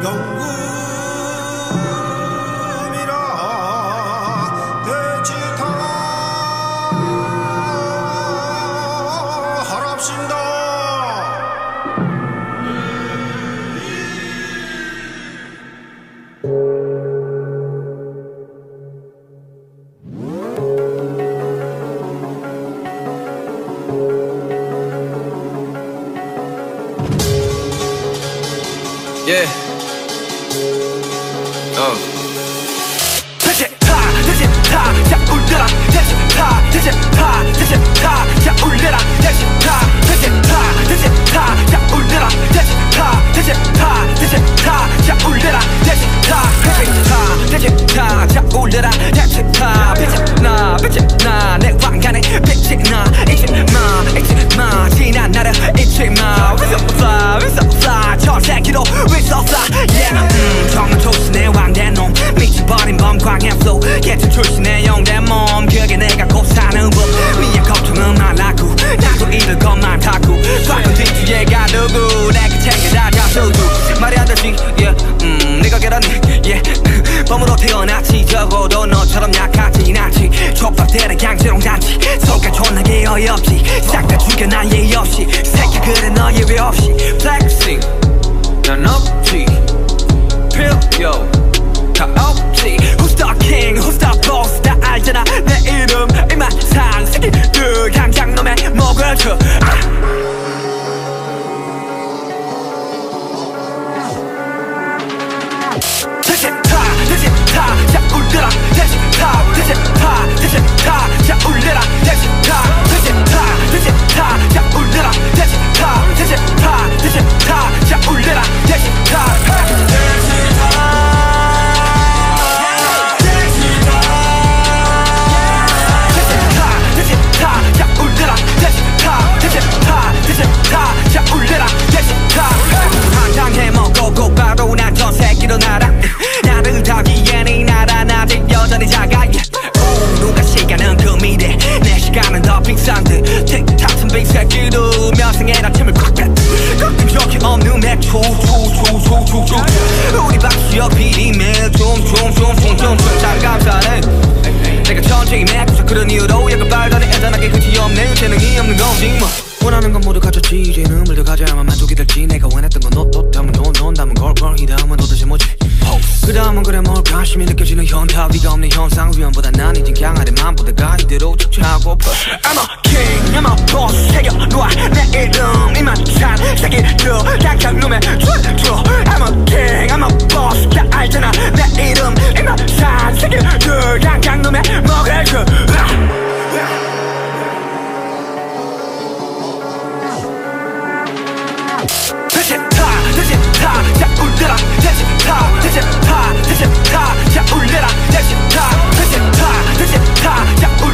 영금이라 대지타 하랍신다. Yeah. 자 울려라 자 울려라 빛이 나내 왕관에 빛이 나 잊지 마 지난 나를 잊지 마 We so fly 저 새끼도 We so fly yeah 정말 조신의 왕된 놈 미쳐버린 범광의 flow 예전 출신의 영된 몸 그게 내가 곧 사는 법 미의 걱정은 말라고 나도 잃을 것만 타고 과거 뒤뒤에가 누구 내가 챙겨다 잡수두 말이 안 되지 yeah 네가 결혼해 yeah 범으로 태어났지 적어도 너처럼 약하진 않지 족밥들은 강제롱 잔치 속가 존나게 어이없지 싹 다 죽여 난 예의 없이 새끼 그래 너 예외 없이 Flexing 난 없지 필요 다 없지 Who's the king who's the boss 다 알잖아 내 이름 이만 산 새끼들 당장 놈의 목을 쳐 자 울려라 자 울려라 자 울려라 자 울려라 한장해 먹고 바로 난 전 새끼로 날아 나를 타기엔 이 나라 아직 여전히 작아 누가 시간은 그 미래 내 시간은 더 비싼 듯 틱탁 빈 새끼도 면생의 아침을 꽉 뺐 가끔 적이 없는 맥주 우리 박수역 비리며 좀 감사해 내가 천천히 맥주 그런 이유로 약간 발달해 애잔하게 끝이 없는 재능이 없는 거지 뭐 원하는 건 모두 가졌지 이제는 물도 가져야만 만족이 될지 내가 원했던 건 너 담은 돈 담은 걸 이 다음은 도대체 뭐지 그 다음은 그래 뭘까 심히 느껴지는 현타 위가 없는 현상 위험보다 난 이젠 강하대 맘보다가 이대로 쫓아오고 I'm a king I'm a boss 새겨놓아 내 이름 이만찬 새끼들 당장 놈에 줘 I'm a king I'm a boss 다 알잖아 내 이름 이만찬 새끼들 당장 놈에 먹을 줘 자 울려라 자 울려라 자 울려라